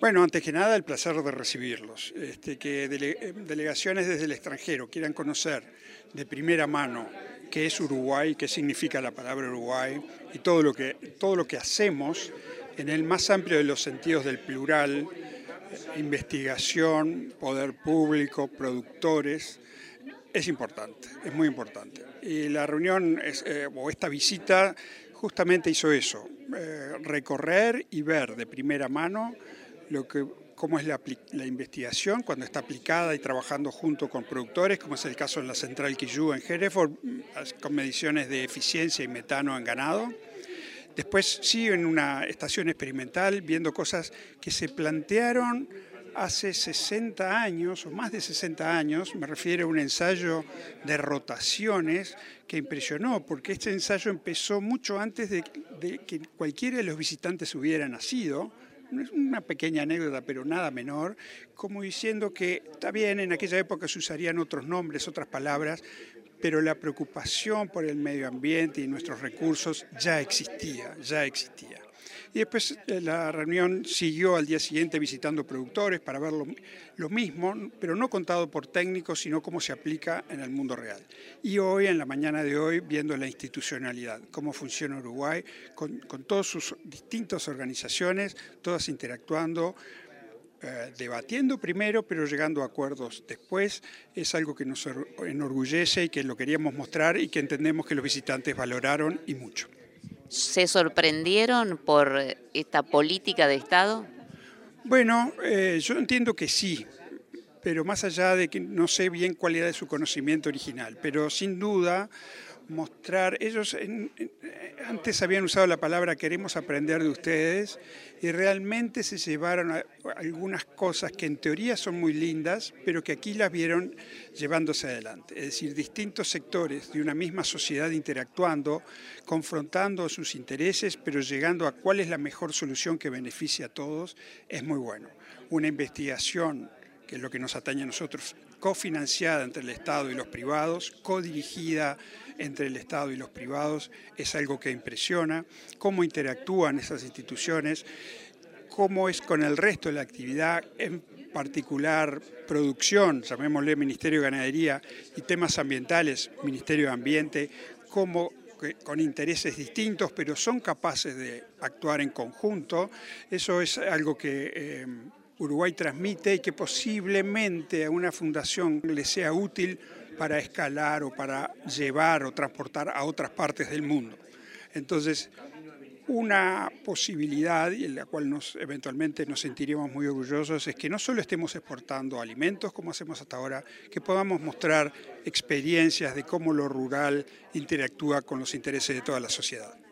Bueno, antes que nada, el placer de recibirlos. Que delegaciones desde el extranjero quieran conocer de primera mano qué es Uruguay, qué significa la palabra Uruguay y todo lo que hacemos en el más amplio de los sentidos del plural, investigación, poder público, productores, es importante, es muy importante. Y la reunión, o esta visita, justamente hizo eso, recorrer y ver de primera mano cómo es la investigación cuando está aplicada y trabajando junto con productores, como es el caso en la central Quillú en Hereford, con mediciones de eficiencia y metano en ganado. Después sí en una estación experimental viendo cosas que se plantearon hace 60 años o más de 60 años, me refiero a un ensayo de rotaciones que impresionó, porque este ensayo empezó mucho antes de que cualquiera de los visitantes hubiera nacido. Es una pequeña anécdota, pero nada menor, como diciendo que está bien, en aquella época se usarían otros nombres, otras palabras, pero la preocupación por el medio ambiente y nuestros recursos ya existía, ya existía. Y después la reunión siguió al día siguiente visitando productores para ver lo mismo, pero no contado por técnicos, sino cómo se aplica en el mundo real. Y hoy, en la mañana de hoy, viendo la institucionalidad, cómo funciona Uruguay, con todas sus distintas organizaciones, todas interactuando, debatiendo primero, pero llegando a acuerdos después, es algo que nos enorgullece y que lo queríamos mostrar y que entendemos que los visitantes valoraron y mucho. ¿Se sorprendieron por esta política de Estado? Bueno, yo entiendo que sí, pero más allá de que no sé bien cuál era su conocimiento original, pero sin duda mostrar, ellos antes habían usado la palabra queremos aprender de ustedes y realmente se llevaron a algunas cosas que en teoría son muy lindas, pero que aquí las vieron llevándose adelante. Es decir, distintos sectores de una misma sociedad interactuando, confrontando sus intereses, pero llegando a cuál es la mejor solución que beneficie a todos, es muy bueno. Una investigación, que es lo que nos atañe a nosotros, cofinanciada entre el Estado y los privados, codirigida entre el Estado y los privados, es algo que impresiona, cómo interactúan esas instituciones, cómo es con el resto de la actividad, en particular producción, llamémosle Ministerio de Ganadería, y temas ambientales, Ministerio de Ambiente, cómo con intereses distintos, pero son capaces de actuar en conjunto. Eso es algo que Uruguay transmite y que posiblemente a una fundación le sea útil para escalar o para llevar o transportar a otras partes del mundo. Entonces, una posibilidad, y en la cual eventualmente nos sentiríamos muy orgullosos, es que no solo estemos exportando alimentos como hacemos hasta ahora, que podamos mostrar experiencias de cómo lo rural interactúa con los intereses de toda la sociedad.